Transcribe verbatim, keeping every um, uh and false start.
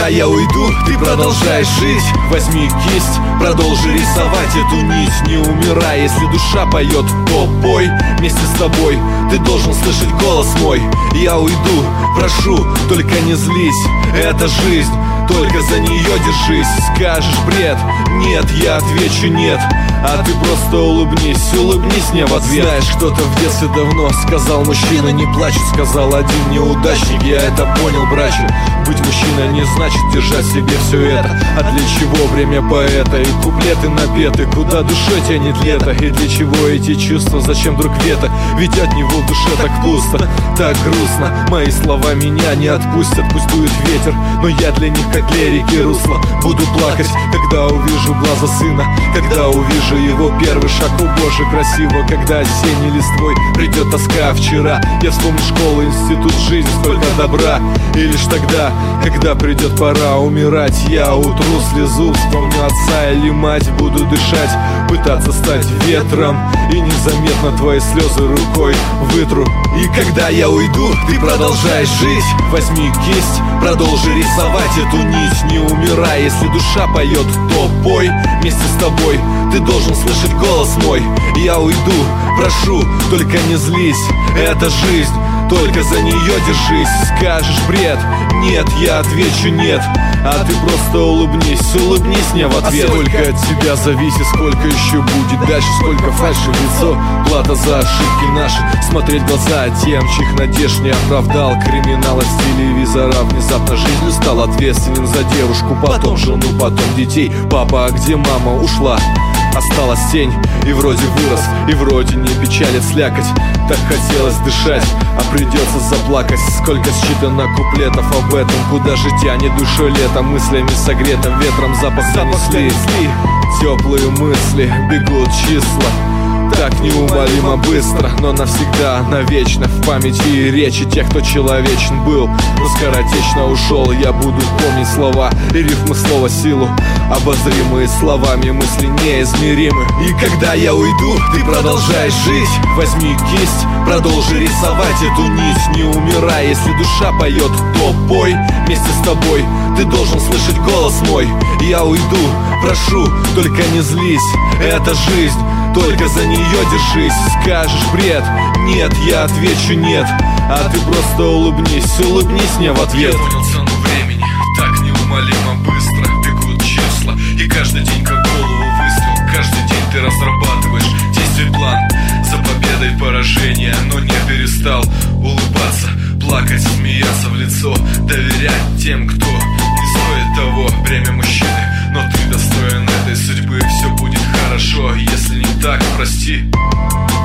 когда я уйду, ты продолжаешь жить. Возьми кисть, продолжи рисовать эту нить. Не умирай, если душа поет, то пой вместе с тобой. Ты должен слышать голос мой. Я уйду, прошу, только не злись. Это жизнь, только за нее держись. Скажешь бред, нет, я отвечу нет. А ты просто улыбнись, улыбнись мне в ответ. Знаешь, кто-то в детстве давно сказал: мужчина не плачет. Сказал один неудачник, я это понял, братчик. Быть мужчиной не значит держать в себе все это. А для чего время поэта и куплеты напеты? Куда душе тянет лето? И для чего эти чувства? Зачем вдруг вето? Ведь от него в душе так пусто, так грустно. Мои слова меня не отпустят, пусть дует ветер, но я для них как для реки русло. Буду плакать, когда увижу глаза сына, когда увижу его первый шаг. О боже, красиво, когда осенней листвой придет тоска. Вчера я вспомню школу, институт, жизнь, столько добра. И лишь тогда, когда придет пора умирать, я утру слезу, вспомню отца или мать. Буду дышать, пытаться стать ветром, и незаметно твои слезы рукой вытру. И когда я уйду, ты продолжаешь жить. Возьми кисть, продолжи рисовать эту нить. Не умирай, если душа поет, то пой вместе с тобой. Ты должен слышать голос мой. Я уйду, прошу, только не злись. Это жизнь, только за нее держись. Скажешь бред, нет, я отвечу нет. А ты просто улыбнись, улыбнись мне в ответ. А сколько от тебя зависит, сколько еще будет дальше, сколько фальши в лицо, плата за ошибки наши. Смотреть в глаза тем, чьих надежд не оправдал. Криминал от телевизора, внезапно жизнью стал ответственен за девушку, потом жену, потом детей. Папа, а где мама? Ушла. Осталась тень, и вроде вырос, и вроде не печалит слякоть. Так хотелось дышать, а придется заплакать. Сколько считано куплетов об этом, куда же тянет душой летом. Мыслями согретым ветром запах занесли. Теплые мысли, бегут числа, так неумолимо быстро, но навсегда, навечно в памяти и речи тех, кто человечен был, но скоротечно ушел. Я буду помнить слова и рифмы, слова силу, обозримые словами, мысли неизмеримы. И когда я уйду, ты продолжаешь жить. Возьми кисть, продолжи рисовать эту нить. Не умирай, если душа поет, то пой вместе с тобой. Ты должен слышать голос мой. Я уйду, прошу, только не злись. Это жизнь, только за нее держись. Скажешь бред, нет, я отвечу нет. А ты просто улыбнись, улыбнись мне в ответ. Я понял цену времени, так неумолимо быстро бегут числа, и каждый день как голову выстрел. Каждый день ты разрабатываешь действий план за победой поражения, но не перестал улыбаться, плакать, смеяться в лицо, доверять тем, кто не стоит того. Бремя мужчины, но ты достоин этой судьбы. Все будет хорошо, если не так, прости.